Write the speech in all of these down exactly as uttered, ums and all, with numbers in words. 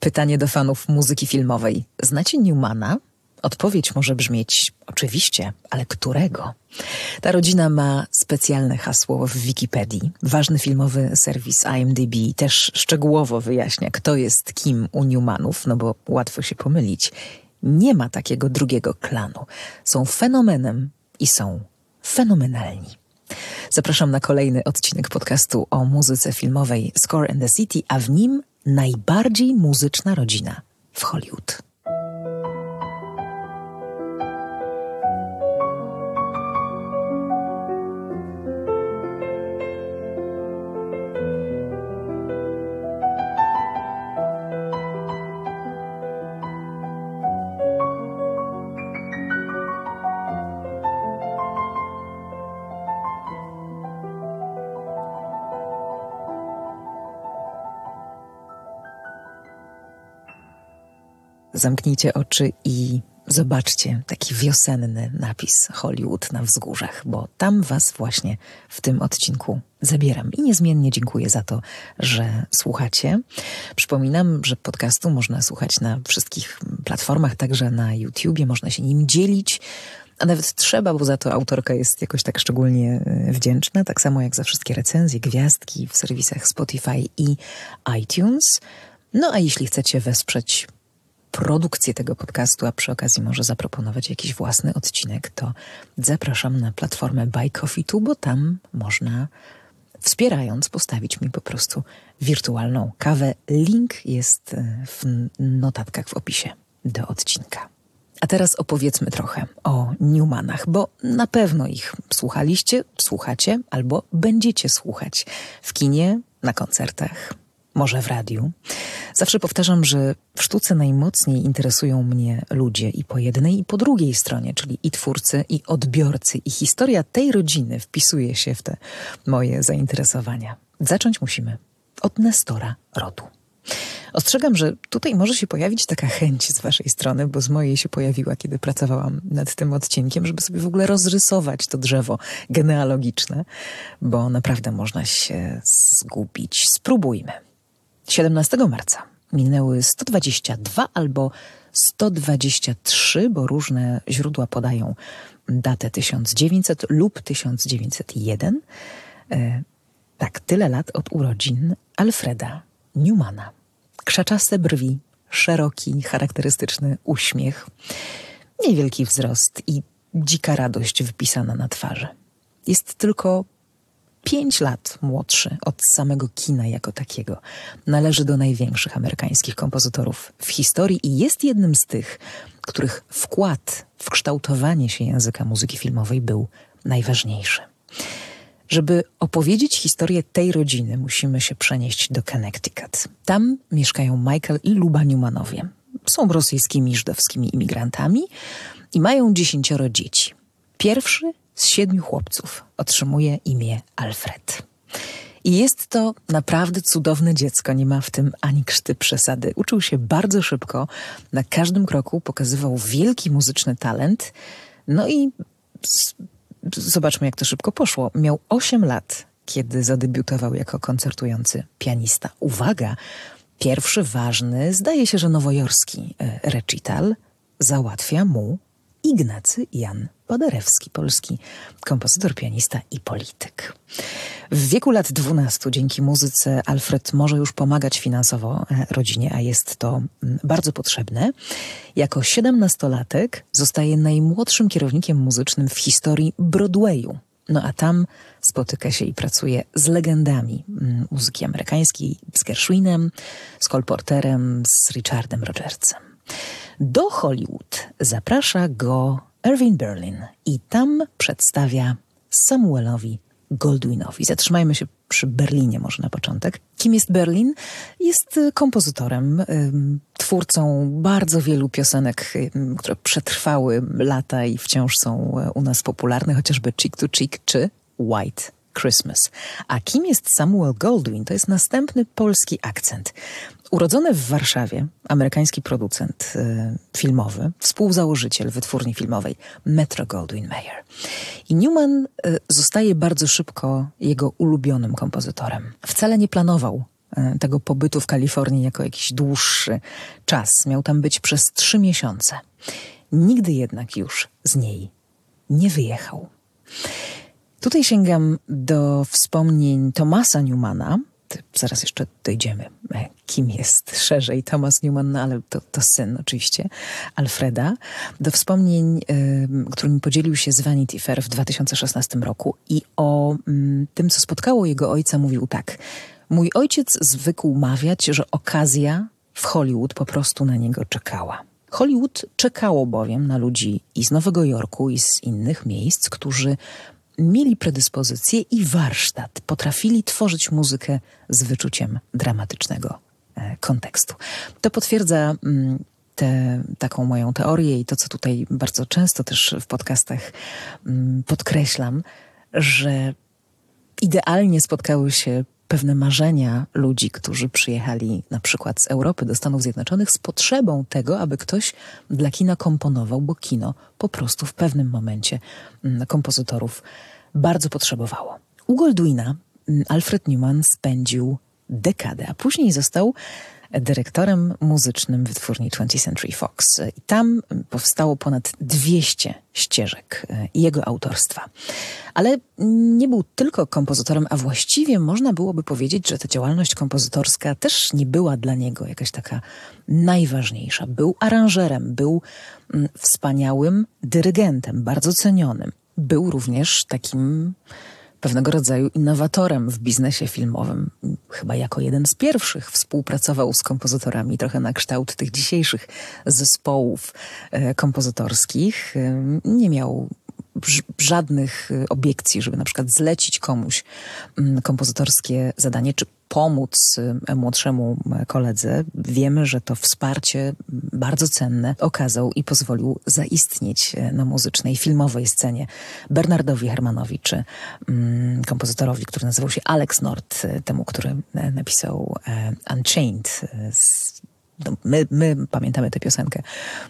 Pytanie do fanów muzyki filmowej. Znacie Newmana? Odpowiedź może brzmieć oczywiście, ale którego? Ta rodzina ma specjalne hasło w Wikipedii. Ważny filmowy serwis I M D B też szczegółowo wyjaśnia, kto jest kim u Newmanów, no bo łatwo się pomylić. Nie ma takiego drugiego klanu. Są fenomenem i są fenomenalni. Zapraszam na kolejny odcinek podcastu o muzyce filmowej Score and the City, a w nim najbardziej muzyczna rodzina w Hollywood. Zamknijcie oczy i zobaczcie taki wiosenny napis Hollywood na wzgórzach, bo tam was właśnie w tym odcinku zabieram. I niezmiennie dziękuję za to, że słuchacie. Przypominam, że podcastu można słuchać na wszystkich platformach, także na YouTubie, można się nim dzielić, a nawet trzeba, bo za to autorka jest jakoś tak szczególnie wdzięczna, tak samo jak za wszystkie recenzje, gwiazdki w serwisach Spotify i iTunes. No a jeśli chcecie wesprzeć produkcję tego podcastu, a przy okazji może zaproponować jakiś własny odcinek, to zapraszam na platformę Buy Coffee Tu, bo tam można, wspierając, postawić mi po prostu wirtualną kawę. Link jest w notatkach w opisie do odcinka. A teraz opowiedzmy trochę o Newmanach, bo na pewno ich słuchaliście, słuchacie albo będziecie słuchać w kinie, na koncertach, może w radiu. Zawsze powtarzam, że w sztuce najmocniej interesują mnie ludzie i po jednej i po drugiej stronie, czyli i twórcy, i odbiorcy. I historia tej rodziny wpisuje się w te moje zainteresowania. Zacząć musimy od Nestora rodu. Ostrzegam, że tutaj może się pojawić taka chęć z waszej strony, bo z mojej się pojawiła, kiedy pracowałam nad tym odcinkiem, żeby sobie w ogóle rozrysować to drzewo genealogiczne, bo naprawdę można się zgubić. Spróbujmy. siedemnastego marca minęły sto dwadzieścia dwa albo sto dwadzieścia trzy, bo różne źródła podają datę tysiąc dziewięćset lub tysiąc dziewięćset jeden. E, tak, tyle lat od urodzin Alfreda Newmana. Krzaczaste brwi, szeroki, charakterystyczny uśmiech, niewielki wzrost i dzika radość wypisana na twarzy. Jest tylko Pięć lat młodszy od samego kina jako takiego. Należy do największych amerykańskich kompozytorów w historii i jest jednym z tych, których wkład w kształtowanie się języka muzyki filmowej był najważniejszy. Żeby opowiedzieć historię tej rodziny, musimy się przenieść do Connecticut. Tam mieszkają Michael i Luba Newmanowie. Są rosyjskimi żydowskimi imigrantami i mają dziesięcioro dzieci. Pierwszy z siedmiu chłopców otrzymuje imię Alfred. I jest to naprawdę cudowne dziecko, nie ma w tym ani krzty przesady. Uczył się bardzo szybko, na każdym kroku pokazywał wielki muzyczny talent. No i z, zobaczmy, jak to szybko poszło. Miał osiem lat, kiedy zadebiutował jako koncertujący pianista. Uwaga, pierwszy ważny, zdaje się, że nowojorski recital załatwia mu Ignacy Jan Paderewski, polski kompozytor, pianista i polityk. W wieku lat dwunastu dzięki muzyce Alfred może już pomagać finansowo rodzinie, a jest to bardzo potrzebne. Jako siedemnastolatek zostaje najmłodszym kierownikiem muzycznym w historii Broadwayu. No a tam spotyka się i pracuje z legendami muzyki amerykańskiej, z Gershwinem, z Cole Porterem, z Richardem Rodgersem. Do Hollywood zaprasza go Irving Berlin i tam przedstawia Samuelowi Goldwinowi. Zatrzymajmy się przy Berlinie może na początek. Kim jest Berlin? Jest kompozytorem, twórcą bardzo wielu piosenek, które przetrwały lata i wciąż są u nas popularne, chociażby Cheek to Cheek czy White Christmas. A kim jest Samuel Goldwyn? To jest następny polski akcent. Urodzony w Warszawie, amerykański producent y, filmowy, współzałożyciel wytwórni filmowej Metro-Goldwyn-Mayer. I Newman y, zostaje bardzo szybko jego ulubionym kompozytorem. Wcale nie planował tego pobytu w Kalifornii jako jakiś dłuższy czas. Miał tam być przez trzy miesiące. Nigdy jednak już z niej nie wyjechał. Tutaj sięgam do wspomnień Thomasa Newmana. Zaraz jeszcze dojdziemy, kim jest szerzej Thomas Newman, no ale to, to syn oczywiście Alfreda. Do wspomnień, y, którymi podzielił się z Vanity Fair w dwa tysiące szesnastym roku i o y, tym, co spotkało jego ojca, mówił tak. Mój ojciec zwykł mawiać, że okazja w Hollywood po prostu na niego czekała. Hollywood czekało bowiem na ludzi i z Nowego Jorku, i z innych miejsc, którzy mieli predyspozycję i warsztat. Potrafili tworzyć muzykę z wyczuciem dramatycznego e, kontekstu. To potwierdza mm, tę taką moją teorię i to, co tutaj bardzo często też w podcastach mm, podkreślam, że idealnie spotkały się pewne marzenia ludzi, którzy przyjechali na przykład z Europy do Stanów Zjednoczonych z potrzebą tego, aby ktoś dla kina komponował, bo kino po prostu w pewnym momencie kompozytorów bardzo potrzebowało. U Goldwina Alfred Newman spędził dekadę, a później został dyrektorem muzycznym wytwórni twentieth Century Fox. I tam powstało ponad dwieście ścieżek jego autorstwa. Ale nie był tylko kompozytorem, a właściwie można byłoby powiedzieć, że ta działalność kompozytorska też nie była dla niego jakaś taka najważniejsza. Był aranżerem, był wspaniałym dyrygentem, bardzo cenionym. Był również takim pewnego rodzaju innowatorem w biznesie filmowym. Chyba jako jeden z pierwszych współpracował z kompozytorami, trochę na kształt tych dzisiejszych zespołów e, kompozytorskich. E, nie miał żadnych obiekcji, żeby na przykład zlecić komuś kompozytorskie zadanie, czy pomóc młodszemu koledze. Wiemy, że to wsparcie bardzo cenne okazał i pozwolił zaistnieć na muzycznej, filmowej scenie Bernardowi Herrmannowi, czy mm, kompozytorowi, który nazywał się Alex Nord, temu, który napisał Unchained. No, my, my pamiętamy tę piosenkę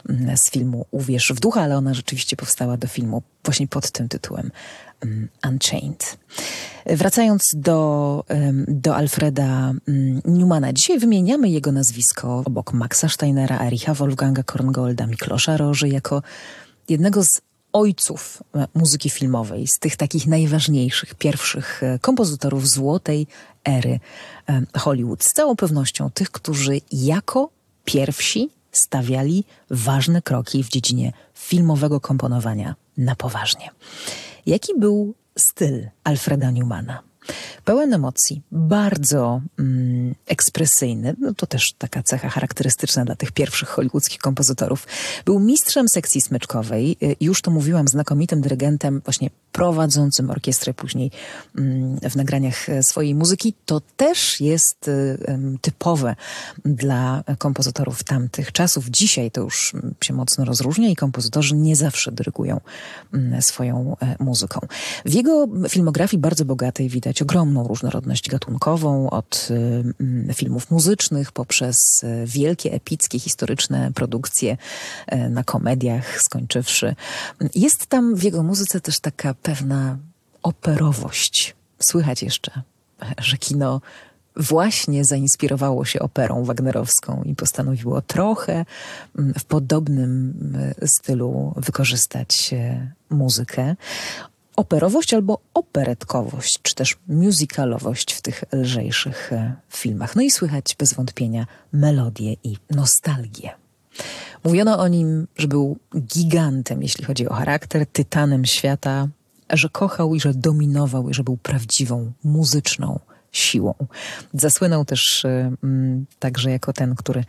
z filmu Uwierz w ducha, ale ona rzeczywiście powstała do filmu właśnie pod tym tytułem um, Unchained. Wracając do, um, do Alfreda um, Newmana. Dzisiaj wymieniamy jego nazwisko obok Maxa Steinera, Ericha Wolfganga Korngolda, Miklosza Roży jako jednego z ojców muzyki filmowej, z tych takich najważniejszych, pierwszych kompozytorów złotej ery Hollywood. Z całą pewnością tych, którzy jako pierwsi stawiali ważne kroki w dziedzinie filmowego komponowania na poważnie. Jaki był styl Alfreda Newmana? Pełen emocji, bardzo mm, ekspresyjny, no to też taka cecha charakterystyczna dla tych pierwszych hollywoodzkich kompozytorów. Był mistrzem sekcji smyczkowej, już to mówiłam, znakomitym dyrygentem, właśnie prowadzącym orkiestrę później mm, w nagraniach swojej muzyki. To też jest y, typowe dla kompozytorów tamtych czasów. Dzisiaj to już się mocno rozróżnia i kompozytorzy nie zawsze dyrygują y, swoją y, muzyką. W jego filmografii bardzo bogatej widać ogromną różnorodność gatunkową, od y, filmów muzycznych poprzez y, wielkie, epickie, historyczne produkcje y, na komediach skończywszy. Jest tam w jego muzyce też taka pewna operowość. Słychać jeszcze, że kino właśnie zainspirowało się operą wagnerowską i postanowiło trochę w podobnym stylu wykorzystać muzykę. Operowość albo operetkowość, czy też musicalowość w tych lżejszych filmach. No i słychać bez wątpienia melodię i nostalgię. Mówiono o nim, że był gigantem, jeśli chodzi o charakter, tytanem świata, że kochał i że dominował i że był prawdziwą muzyczną siłą. Zasłynął też mm, także jako ten, który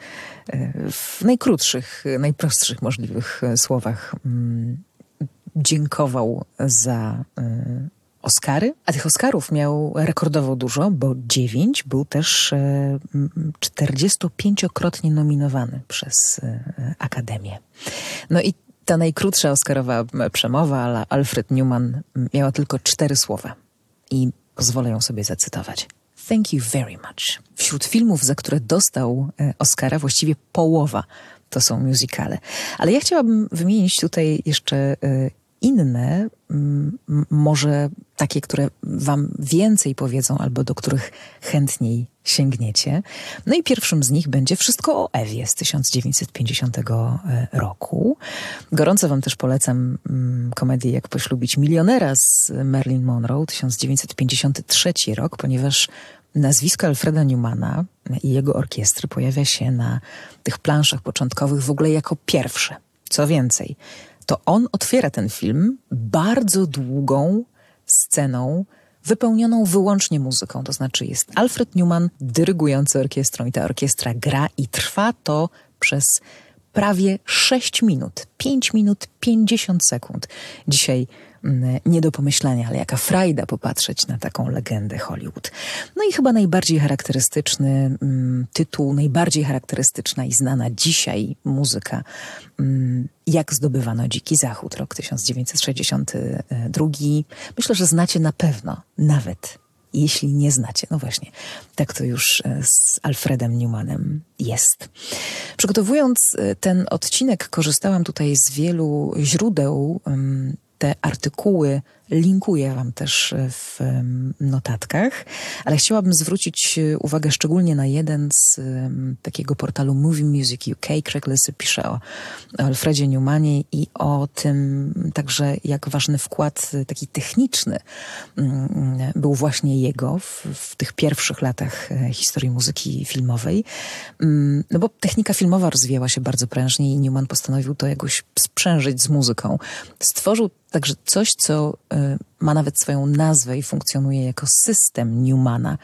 y, w najkrótszych, najprostszych możliwych słowach mm, dziękował za y, Oscary, a tych Oscarów miał rekordowo dużo, bo dziewięć. Był też y, czterdziestopięciokrotnie nominowany przez y, Akademię. No i ta najkrótsza Oscarowa przemowa, ale Alfred Newman miała tylko cztery słowa i pozwolę ją sobie zacytować. Thank you very much. Wśród filmów, za które dostał Oscara, właściwie połowa to są musicale. Ale ja chciałabym wymienić tutaj jeszcze inne, m, może takie, które wam więcej powiedzą albo do których chętniej sięgniecie. No i pierwszym z nich będzie Wszystko o Ewie z tysiąc dziewięćset pięćdziesiątego roku. Gorąco wam też polecam mm, komedię Jak poślubić milionera z Marilyn Monroe, tysiąc dziewięćset pięćdziesiąty trzeci rok, ponieważ nazwisko Alfreda Newmana i jego orkiestry pojawia się na tych planszach początkowych w ogóle jako pierwsze. Co więcej, to on otwiera ten film bardzo długą sceną wypełnioną wyłącznie muzyką. To znaczy jest Alfred Newman dyrygujący orkiestrą i ta orkiestra gra i trwa to przez prawie sześć minut. pięć minut pięćdziesiąt sekund. Dzisiaj mm, nie do pomyślenia, ale jaka frajda popatrzeć na taką legendę Hollywood. No i chyba najbardziej charakterystyczny mm, tytuł, najbardziej charakterystyczna i znana dzisiaj muzyka mm, Jak zdobywano Dziki Zachód, rok tysiąc dziewięćset sześćdziesiąty drugi. Myślę, że znacie na pewno, nawet jeśli nie znacie. No właśnie, tak to już z Alfredem Newmanem jest. Przygotowując ten odcinek, korzystałam tutaj z wielu źródeł. Te artykuły linkuję wam też w notatkach, ale chciałabym zwrócić uwagę szczególnie na jeden z um, takiego portalu Movie Music U K. Craig Lissy pisze o, o Alfredzie Newmanie i o tym także, jak ważny wkład taki techniczny um, był właśnie jego w, w tych pierwszych latach historii muzyki filmowej. Um, no bo technika filmowa rozwijała się bardzo prężnie i Newman postanowił to jakoś sprzężyć z muzyką. Stworzył także coś, co y, ma nawet swoją nazwę i funkcjonuje jako system Newmana,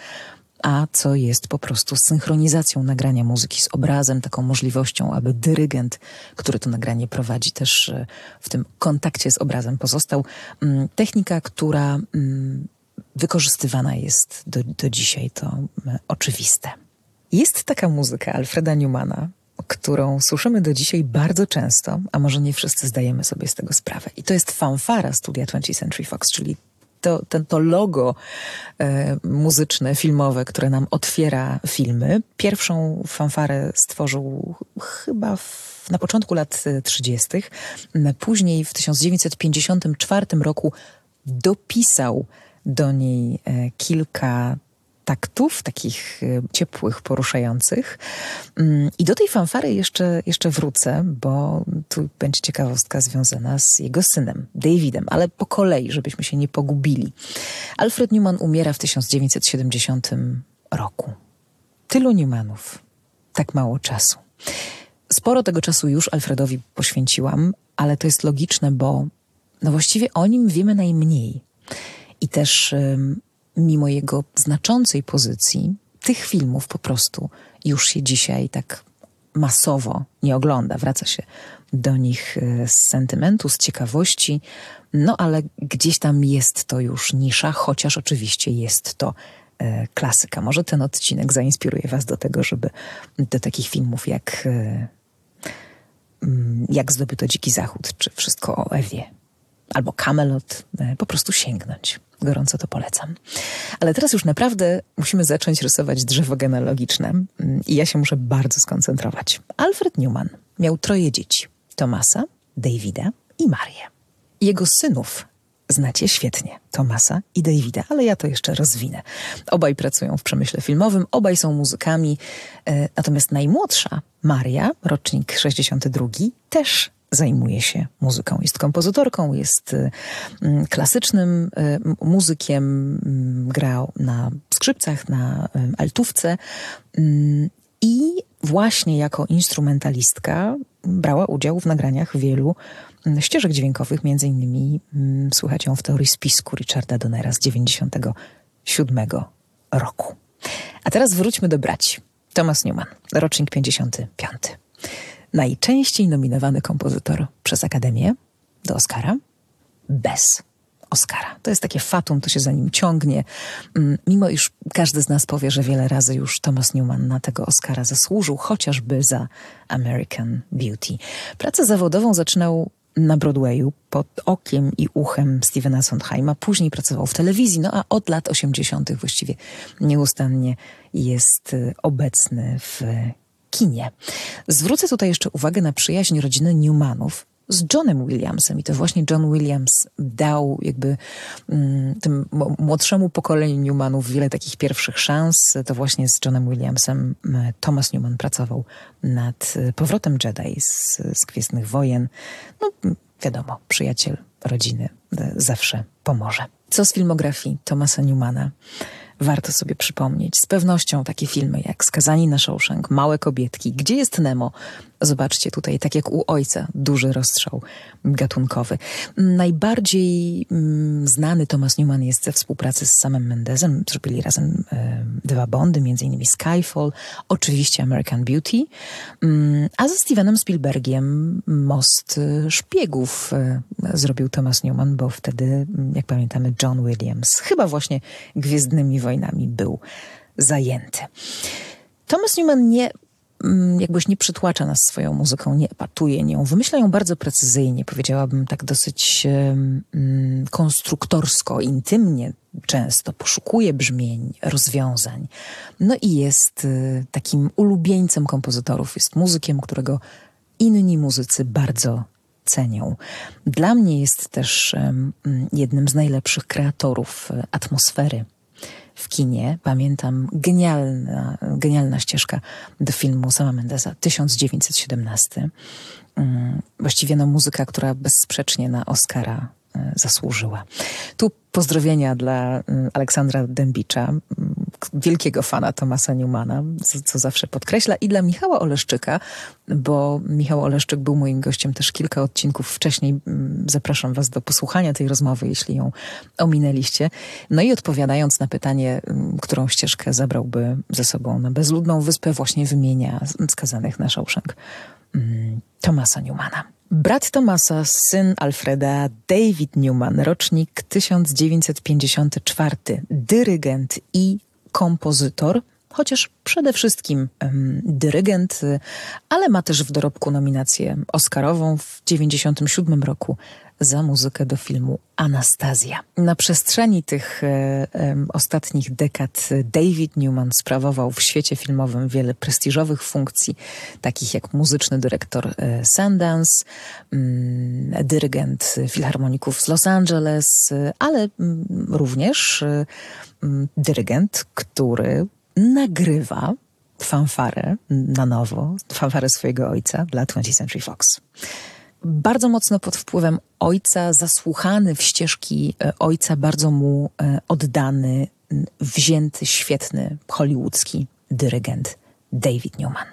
a co jest po prostu synchronizacją nagrania muzyki z obrazem, taką możliwością, aby dyrygent, który to nagranie prowadzi, też y, w tym kontakcie z obrazem pozostał. Y, technika, która y, wykorzystywana jest do, do dzisiaj, to y, oczywiste. Jest taka muzyka Alfreda Newmana, którą słyszymy do dzisiaj bardzo często, a może nie wszyscy zdajemy sobie z tego sprawę. I to jest fanfara studia twentieth Century Fox, czyli to, ten, to logo e, muzyczne, filmowe, które nam otwiera filmy. Pierwszą fanfarę stworzył chyba w, na początku lat trzydziestych. Później w tysiąc dziewięćset pięćdziesiątym czwartym roku dopisał do niej e, kilka taktów, takich ciepłych, poruszających. I do tej fanfary jeszcze, jeszcze wrócę, bo tu będzie ciekawostka związana z jego synem, Davidem, ale po kolei, żebyśmy się nie pogubili. Alfred Newman umiera w tysiąc dziewięćset siedemdziesiątym roku. Tylu Newmanów, tak mało czasu. Sporo tego czasu już Alfredowi poświęciłam, ale to jest logiczne, bo no właściwie o nim wiemy najmniej. I też ym, mimo jego znaczącej pozycji, tych filmów po prostu już się dzisiaj tak masowo nie ogląda. Wraca się do nich z sentymentu, z ciekawości, no ale gdzieś tam jest to już nisza, chociaż oczywiście jest to e, klasyka. Może ten odcinek zainspiruje was do tego, żeby do takich filmów jak, e, jak Zdobyto Dziki Zachód, czy Wszystko o Ewie, albo Camelot, e, po prostu sięgnąć. Gorąco to polecam. Ale teraz już naprawdę musimy zacząć rysować drzewo genealogiczne i ja się muszę bardzo skoncentrować. Alfred Newman miał troje dzieci. Thomasa, Davida i Marię. Jego synów znacie świetnie. Thomasa i Davida, ale ja to jeszcze rozwinę. Obaj pracują w przemyśle filmowym, obaj są muzykami. E, natomiast najmłodsza, Maria, rocznik sześćdziesiąty drugi, też zajmuje się muzyką. Jest kompozytorką, jest y, klasycznym y, muzykiem, y, grał na skrzypcach, na y, altówce y, i właśnie jako instrumentalistka brała udział w nagraniach wielu y, ścieżek dźwiękowych, między innymi y, słychać ją w Teorii spisku Richarda Donnera z dziewięćdziesiątego siódmego roku. A teraz wróćmy do braci. Thomas Newman, rocznik pięćdziesiąty piąty. Najczęściej nominowany kompozytor przez Akademię do Oscara, bez Oscara. To jest takie fatum, to się za nim ciągnie. Mimo iż każdy z nas powie, że wiele razy już Thomas Newman na tego Oscara zasłużył, chociażby za American Beauty. Pracę zawodową zaczynał na Broadwayu pod okiem i uchem Stephena Sondheima. Później pracował w telewizji, no a od lat osiemdziesiątych właściwie nieustannie jest obecny w kinie. Zwrócę tutaj jeszcze uwagę na przyjaźń rodziny Newmanów z Johnem Williamsem. I to właśnie John Williams dał jakby mm, tym młodszemu pokoleniu Newmanów wiele takich pierwszych szans. To właśnie z Johnem Williamsem Thomas Newman pracował nad powrotem Jedi z, z Gwiezdnych Wojen. No wiadomo, przyjaciel rodziny zawsze pomoże. Co z filmografii Thomasa Newmana? Warto sobie przypomnieć. Z pewnością takie filmy jak Skazani na Shawshank, Małe kobietki, Gdzie jest Nemo? Zobaczcie tutaj, tak jak u ojca, duży rozstrzał gatunkowy. Najbardziej mm, znany Thomas Newman jest ze współpracy z Samem Mendesem. Zrobili razem e, dwa Bondy, między innymi Skyfall, oczywiście American Beauty, mm, a ze Stevenem Spielbergiem Most Szpiegów e, zrobił Thomas Newman, bo wtedy, jak pamiętamy, John Williams chyba właśnie Gwiezdnymi Wojnami był zajęty. Thomas Newman nie jakbyś nie przytłacza nas swoją muzyką, nie epatuje nią, wymyśla ją bardzo precyzyjnie, powiedziałabym tak dosyć um, konstruktorsko, intymnie często, poszukuje brzmień, rozwiązań. No i jest y, takim ulubieńcem kompozytorów, jest muzykiem, którego inni muzycy bardzo cenią. Dla mnie jest też um, jednym z najlepszych kreatorów atmosfery w kinie. Pamiętam genialna, genialna ścieżka do filmu Sama Mendesa, tysiąc dziewięćset siedemnasty. Właściwie no, muzyka, która bezsprzecznie na Oscara zasłużyła. Tu pozdrowienia dla Aleksandra Dębicza, wielkiego fana Thomasa Newmana, co, co zawsze podkreśla, i dla Michała Oleszczyka, bo Michał Oleszczyk był moim gościem też kilka odcinków wcześniej. Zapraszam was do posłuchania tej rozmowy, jeśli ją ominęliście. No i odpowiadając na pytanie, którą ścieżkę zabrałby ze sobą na bezludną wyspę, właśnie wymienia Skazanych na Shawshank Thomasa Newmana. Brat Thomasa, syn Alfreda, David Newman, rocznik tysiąc dziewięćset pięćdziesiąty czwarty, dyrygent i kompozytor, chociaż przede wszystkim um, dyrygent, ale ma też w dorobku nominację oscarową w dziewięćdziesiątym siódmym roku za muzykę do filmu Anastazja. Na przestrzeni tych e, e, ostatnich dekad David Newman sprawował w świecie filmowym wiele prestiżowych funkcji, takich jak muzyczny dyrektor e, Sundance, m, dyrygent filharmoników z Los Angeles, e, ale m, również e, m, dyrygent, który nagrywa fanfarę na nowo, fanfarę swojego ojca dla twentieth Century Fox. Bardzo mocno pod wpływem ojca, zasłuchany w ścieżki ojca, bardzo mu oddany, wzięty, świetny, hollywoodzki dyrygent David Newman.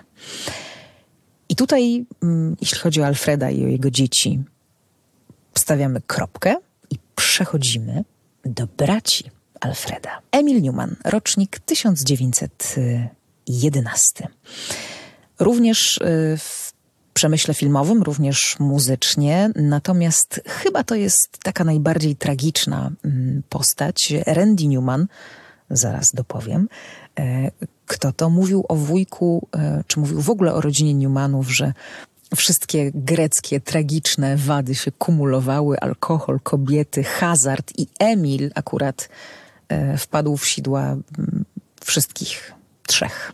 I tutaj, jeśli chodzi o Alfreda i o jego dzieci, stawiamy kropkę i przechodzimy do braci Alfreda. Emil Newman, rocznik tysiąc dziewięćset jedenasty. Również w przemyśle filmowym, również muzycznie, natomiast chyba to jest taka najbardziej tragiczna postać. Randy Newman, zaraz dopowiem, kto to mówił o wujku, czy mówił w ogóle o rodzinie Newmanów, że wszystkie greckie, tragiczne wady się kumulowały, alkohol, kobiety, hazard, i Emil akurat wpadł w sidła wszystkich trzech.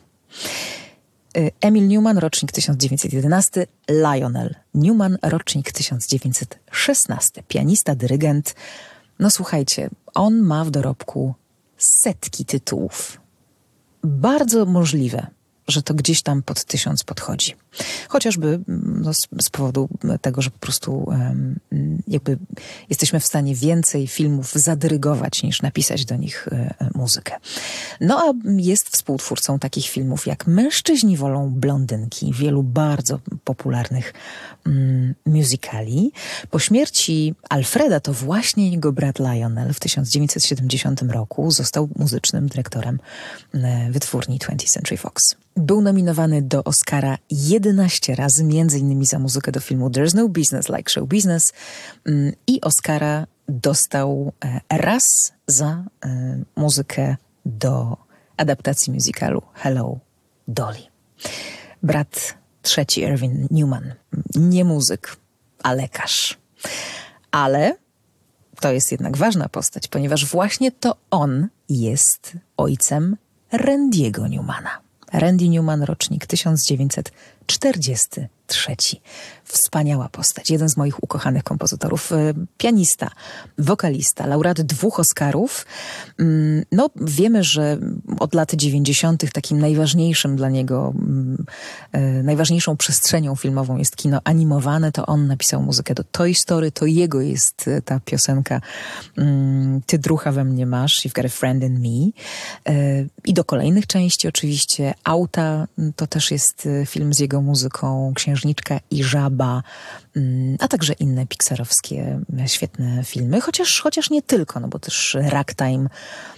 Emil Newman, rocznik tysiąc dziewięćset jedenasty, Lionel Newman, rocznik tysiąc dziewięćset szesnasty, pianista, dyrygent. No słuchajcie, on ma w dorobku setki tytułów. Bardzo możliwe, że to gdzieś tam pod tysiąc podchodzi. Chociażby no, z, z powodu tego, że po prostu um, jakby jesteśmy w stanie więcej filmów zadyrygować niż napisać do nich e, muzykę. No a jest współtwórcą takich filmów jak Mężczyźni wolą blondynki, wielu bardzo popularnych um, musicali. Po śmierci Alfreda to właśnie jego brat Lionel w tysiąc dziewięćset siedemdziesiątym roku został muzycznym dyrektorem e, wytwórni twentieth Century Fox. Był nominowany do Oscara jedenaście razy, między innymi za muzykę do filmu There's No Business Like Show Business, i Oscara dostał raz za muzykę do adaptacji musicalu Hello, Dolly. Brat trzeci, Irving Newman, nie muzyk, a lekarz. Ale to jest jednak ważna postać, ponieważ właśnie to on jest ojcem Randy'ego Newmana. Randy Newman, rocznik tysiąc dziewięćset czterdziesty trzeci. Wspaniała postać, jeden z moich ukochanych kompozytorów, pianista, wokalista, laureat dwóch Oscarów. No, wiemy, że od lat dziewięćdziesiątych takim najważniejszym dla niego, najważniejszą przestrzenią filmową jest kino animowane. To on napisał muzykę do Toy Story, to jego jest ta piosenka Ty drucha we mnie masz, You've got a friend in me. I do kolejnych części oczywiście. Auta to też jest film z jego muzyką, Księżniczka i Żaba, a także inne pixarowskie świetne filmy, chociaż, chociaż nie tylko, no bo też Ragtime,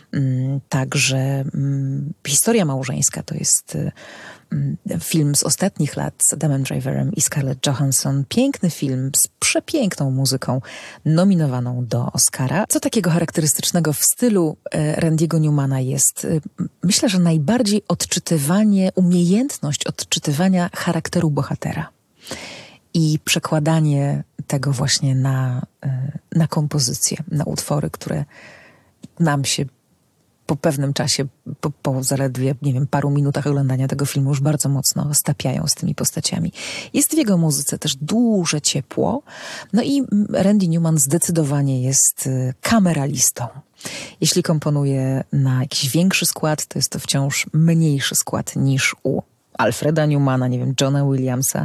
także Historia małżeńska to jest film z ostatnich lat z Adamem Driverem i Scarlett Johansson. Piękny film z przepiękną muzyką nominowaną do Oscara. Co takiego charakterystycznego w stylu Randy'ego Newmana jest? Myślę, że najbardziej odczytywanie, umiejętność odczytywania charakteru bohatera i przekładanie tego właśnie na, na kompozycje, na utwory, które nam się po pewnym czasie, po, po zaledwie, nie wiem, paru minutach oglądania tego filmu już bardzo mocno stapiają z tymi postaciami. Jest w jego muzyce też duże ciepło. No i Randy Newman zdecydowanie jest kameralistą. Jeśli komponuje na jakiś większy skład, to jest to wciąż mniejszy skład niż u Alfreda Newmana, nie wiem, Johna Williamsa,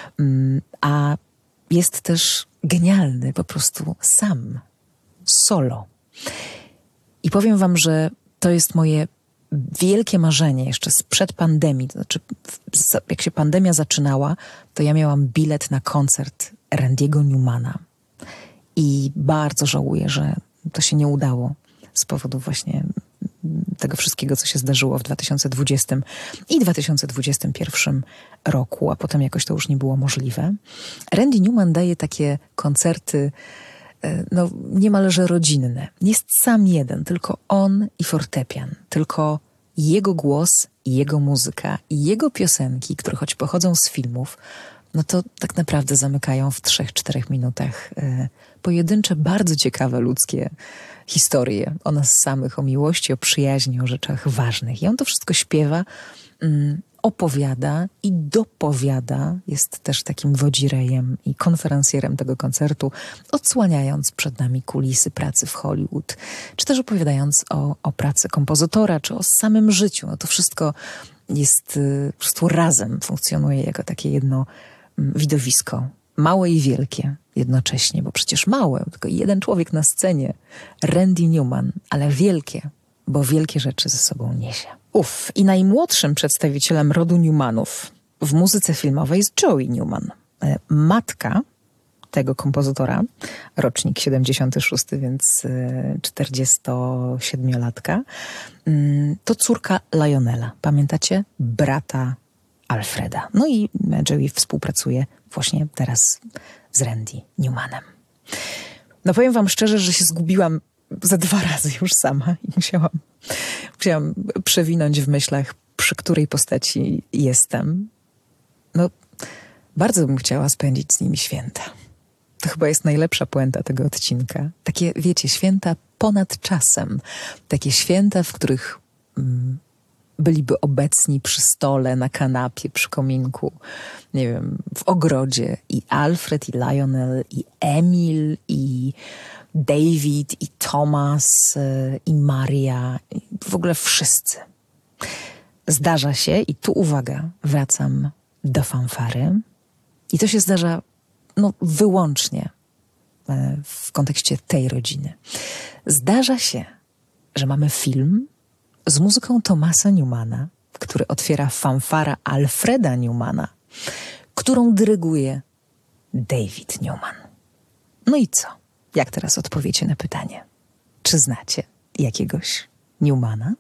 a jest też genialny po prostu sam, solo. I powiem wam, że to jest moje wielkie marzenie jeszcze sprzed pandemii. To znaczy, jak się pandemia zaczynała, to ja miałam bilet na koncert Randy'ego Newmana. I bardzo żałuję, że to się nie udało z powodu właśnie tego wszystkiego, co się zdarzyło w dwa tysiące dwudziestym i dwa tysiące dwudziestym pierwszym roku, a potem jakoś to już nie było możliwe. Randy Newman daje takie koncerty no niemalże rodzinne. Jest sam jeden, tylko on i fortepian, tylko jego głos i jego muzyka i jego piosenki, które choć pochodzą z filmów, no to tak naprawdę zamykają w trzech, czterech minutach e, pojedyncze, bardzo ciekawe ludzkie historie o nas samych, o miłości, o przyjaźni, o rzeczach ważnych. I on to wszystko śpiewa, mm, opowiada i dopowiada, jest też takim wodzirejem i konferencjerem tego koncertu, odsłaniając przed nami kulisy pracy w Hollywood, czy też opowiadając o, o pracy kompozytora, czy o samym życiu. No to wszystko jest, y, po prostu razem funkcjonuje jako takie jedno y, widowisko. Małe i wielkie jednocześnie, bo przecież małe, tylko jeden człowiek na scenie, Randy Newman, ale wielkie, bo wielkie rzeczy ze sobą niesie. Uf, i najmłodszym przedstawicielem rodu Newmanów w muzyce filmowej jest Joey Newman. Matka tego kompozytora, rocznik siedemdziesiąty szósty, więc czterdziestosiedmiolatka, to córka Lionela. Pamiętacie? Brata Alfreda. No i Joey współpracuje właśnie teraz z Randy Newmanem. No powiem wam szczerze, że się zgubiłam za dwa razy już sama i musiałam, musiałam przewinąć w myślach, przy której postaci jestem. No, bardzo bym chciała spędzić z nimi święta. To chyba jest najlepsza puenta tego odcinka. Takie, wiecie, święta ponad czasem. Takie święta, w których mm, byliby obecni przy stole, na kanapie, przy kominku, nie wiem, w ogrodzie i Alfred, i Lionel, i Emil, i David, i Thomas, i Maria, i w ogóle wszyscy. Zdarza się, i tu uwaga, wracam do fanfary, i to się zdarza no, wyłącznie w kontekście tej rodziny. Zdarza się, że mamy film z muzyką Thomasa Newmana, który otwiera fanfara Alfreda Newmana, którą dyryguje David Newman. No i co? Jak teraz odpowiecie na pytanie? Czy znacie jakiegoś Newmana?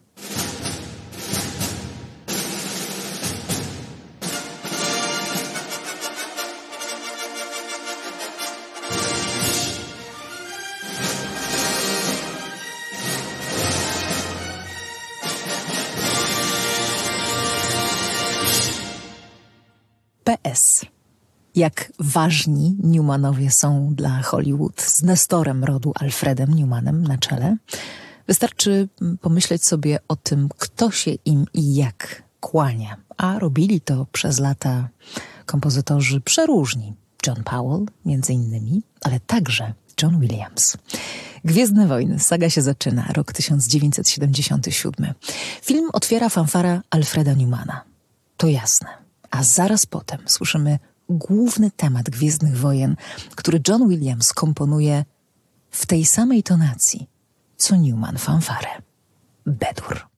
P S. Jak ważni Newmanowie są dla Hollywood z nestorem rodu Alfredem Newmanem na czele, wystarczy pomyśleć sobie o tym, kto się im i jak kłania. A robili to przez lata kompozytorzy przeróżni. John Powell między innymi, ale także John Williams. Gwiezdne wojny, saga się zaczyna, rok tysiąc dziewięćset siedemdziesiąty siódmy. Film otwiera fanfara Alfreda Newmana. To jasne. A zaraz potem słyszymy główny temat Gwiezdnych Wojen, który John Williams komponuje w tej samej tonacji, co Newman fanfarę. B-dur.